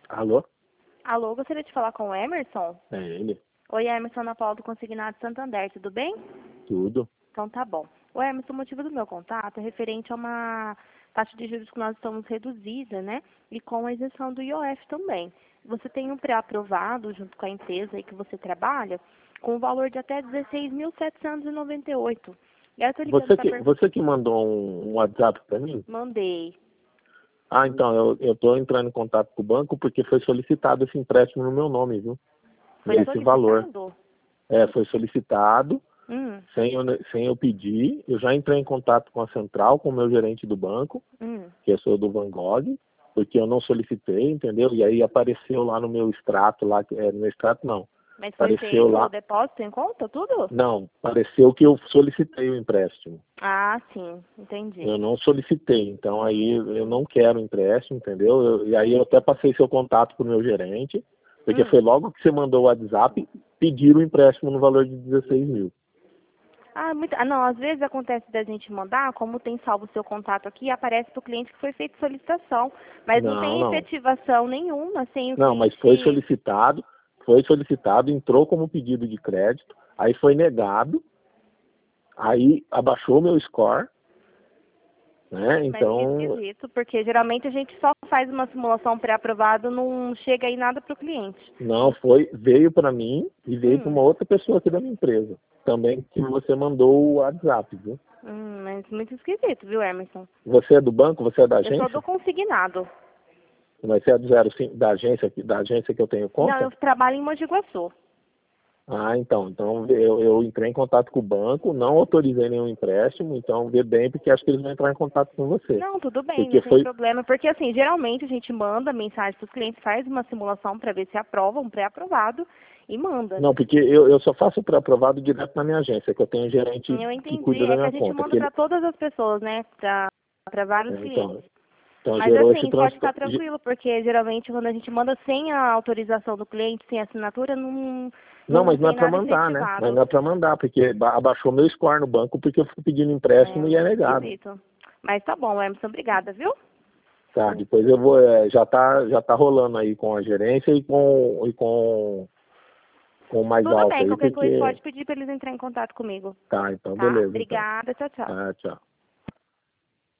Alô? Alô, gostaria de falar com o Emerson? É ele? Oi, Emerson, Ana Paula do Consignado Santander, tudo bem? Tudo. Então tá bom. O Emerson, o motivo do meu contato é referente a uma taxa de juros que nós estamos reduzida, né? E com a isenção do IOF também. Você tem um pré-aprovado junto com a empresa aí que você trabalha, com um valor de até 16.798. E aí eu tô ligando Você para que, você que mandou um WhatsApp para mim? Mandei. Ah, então, eu estou entrando em contato com o banco porque foi solicitado esse empréstimo no meu nome, viu? Foi Esse valor. solicitado? Foi solicitado, Hum, sem eu pedir. Eu já entrei em contato com a central, com o meu gerente do banco, hum. que eu sou do Van Gogh, porque eu não solicitei, entendeu? E aí apareceu lá no meu extrato, no meu extrato não. Mas foi Apareceu feito o lá, depósito em conta, tudo? não, pareceu que eu solicitei o empréstimo. Ah, sim, entendi. Eu não solicitei, então aí eu não quero empréstimo, entendeu? E aí eu até passei seu contato pro meu gerente, porque Hum. foi logo que você mandou o WhatsApp, pedir o empréstimo no valor de 16 mil. Não, às vezes acontece da gente mandar, como tem salvo o seu contato aqui, aparece para o cliente que foi feita solicitação, mas não Não, tem não. efetivação nenhuma, sem o Não, mas cliente... foi solicitado, entrou como pedido de crédito, aí foi negado, aí abaixou meu score, né? Mas que Então, esquisito, porque geralmente a gente só faz uma simulação pré-aprovada, não chega aí nada para o cliente. não veio para mim e veio para Hum, uma outra pessoa aqui da minha empresa. Também que você mandou o WhatsApp, viu? mas muito esquisito, viu, Emerson? Você é do banco? Você é da Eu sou do agência? consignado. Mas você é do 05 da agência que eu tenho Não, conta? eu trabalho em Mogi Guaçu. Ah, então eu entrei em contato com o banco, não autorizei nenhum empréstimo, então vê bem, porque acho que eles vão entrar em contato com você. Não, tudo bem, não Porque tem foi, problema. Porque, assim, geralmente a gente manda mensagem para os clientes, faz uma simulação para ver se aprova, um pré-aprovado, e manda. não, porque eu só faço pré-aprovado direto na minha agência, que eu tenho um gerente Eu que entendi. cuida da É que minha a gente conta, manda para todas as pessoas, né? Para vários clientes. então, então Mas, gerou esse assim, pode ficar transtorno. tranquilo, porque geralmente quando a gente manda sem a autorização do cliente, sem assinatura, Não, não mas não é tem para nada mandar, né? Mas efetivado. não é para mandar, porque abaixou meu score no banco porque eu fui pedindo É empréstimo e é muito negado. esquisito. Mas tá bom, Emerson, obrigada, viu? Tá, depois eu vou, já tá rolando aí com a gerência com o mais Tudo alto bem, aí, qualquer coisa porque pode pedir para eles entrarem em contato comigo. tá, então Tá? beleza então. Obrigada, tchau, tchau. Tá, tchau.